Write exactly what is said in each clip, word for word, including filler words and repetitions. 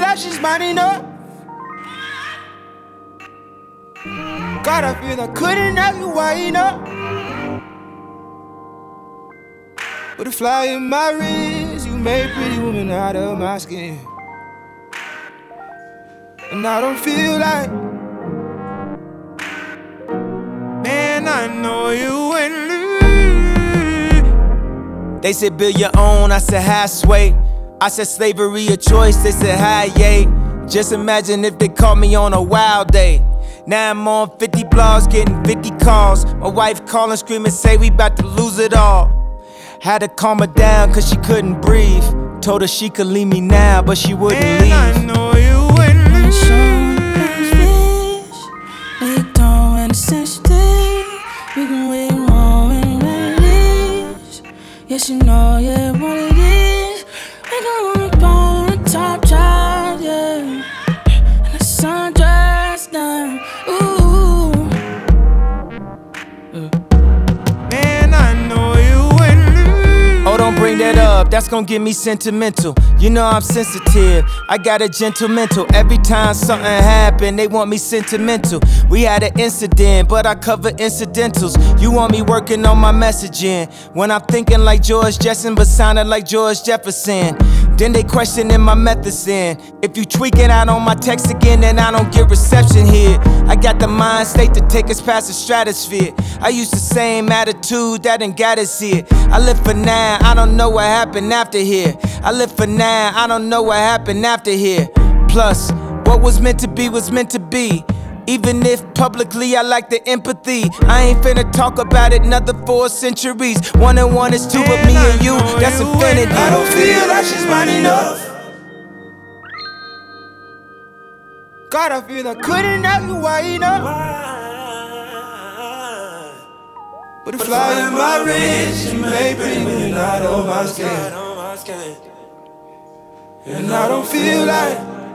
like she's mine enough. God, I feel I couldn't have you wide up. But a fly in my wrist, you made pretty woman out of my skin. And I don't feel like, man, I know you wouldn't leave. They said build your own, I said halfway. I said slavery a choice, they said hi, yay. Just imagine if they caught me on a wild day. Now I'm on fifty blogs, getting fifty calls. My wife calling, screaming, say we bout to lose it all. Had to calm her down cause she couldn't breathe. Told her she could leave me now, but she wouldn't Man, leave. I know you wouldn't leave. They don't understand shit. We can wait more and release. Yes, you know, yeah, what it is. We gon' wanna go on the top job, yeah. And the sun dressed down, ooh. Man, I know you wouldn't leave. Oh, don't bring that up, that's gon' get me sentimental. You know I'm sensitive, I got a gentle mental. Every time something happen, they want me sentimental. We had an incident, but I cover incidentals. You want me working on my messaging when I'm thinking like George Jetson, but sounding like George Jefferson. Then they questioning my methods in. If you tweaking out on my text again, then I don't get reception here. I got the mind state to take us past the stratosphere. I used the same attitude that ain't got us here. I live for now, I don't know what happened after here. I live for now, I don't know what happened after here. Plus, what was meant to be was meant to be. Even if publicly I lack the empathy, I ain't finna talk about it another four centuries. One and one is two, but me and you, that's infinity. I don't feel like she's mine enough. God, I feel I couldn't have you wide up. But a fly in my wrist, you made pretty women out of my skin. And I don't feel like,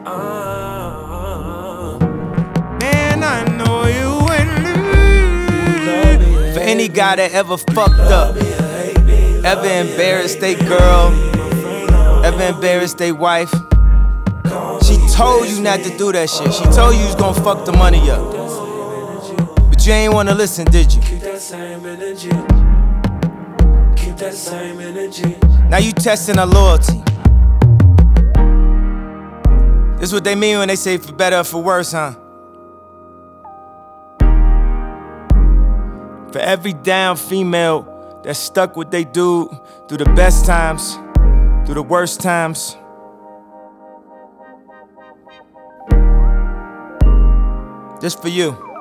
man, I know you wouldn't leave. For any guy that ever fucked up, ever embarrassed they girl, ever embarrassed they wife, she told you not to do that shit. She told you you was gonna fuck the money up, but you ain't wanna listen, did you? Keep that same energy. Keep that same energy. Now you testing her loyalty. This what they mean when they say for better or for worse, huh? For every down female that stuck with they dude through the best times, through the worst times. Just for you.